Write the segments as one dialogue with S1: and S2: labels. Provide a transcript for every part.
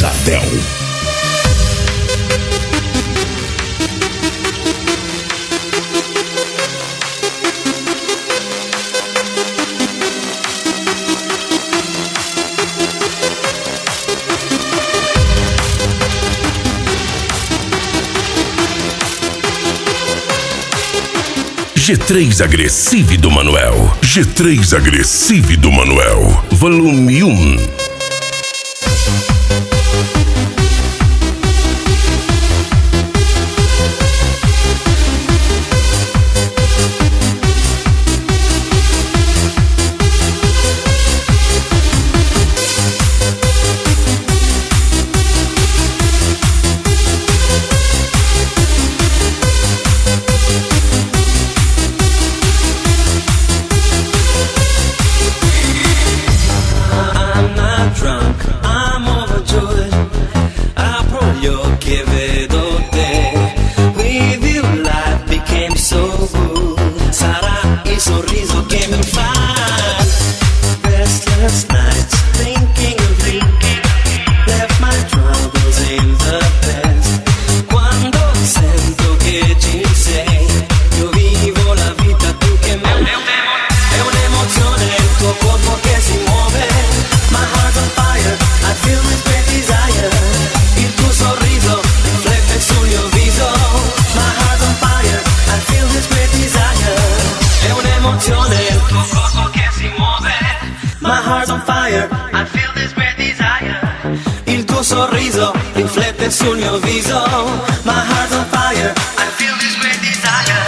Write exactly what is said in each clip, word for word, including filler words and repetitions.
S1: Pesadão.
S2: G três Agressive do Manuel. G três Agressive do Manuel. Volume um.
S3: Sorriso riflette sul mio viso. My heart's on fire, I feel this great desire.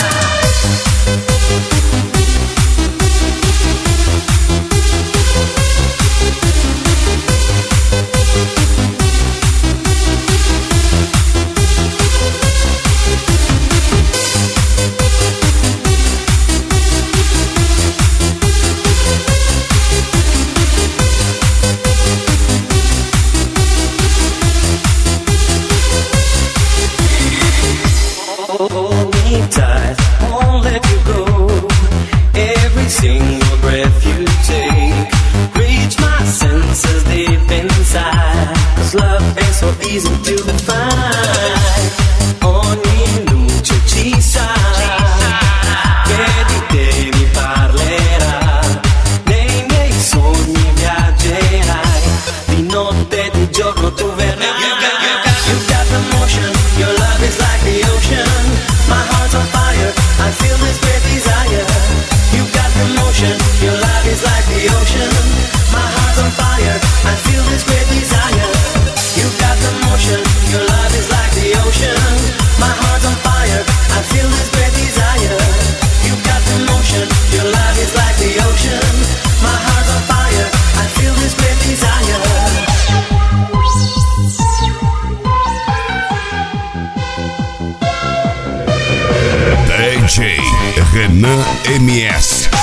S3: Hold me tight, won't let you go. Every single breath you take, reach my senses deep inside. 'Cause love is so easy to define. Ogni luce ci sa che di te mi parlerà. Nei miei sogni viaggerai, di notte e di giorno tu verrai. You got, you got, you got the motion, your love is like the ocean. My heart's on fire, I feel this great desire. You got the motion, your love is like the ocean. My heart's on fire, I feel this great desire. You got the motion, your love is like the ocean. My heart's on fire, I feel this great desire. You got the motion, your love is like the ocean. My heart's on fire, I feel this great desire.
S2: D J Renan M S.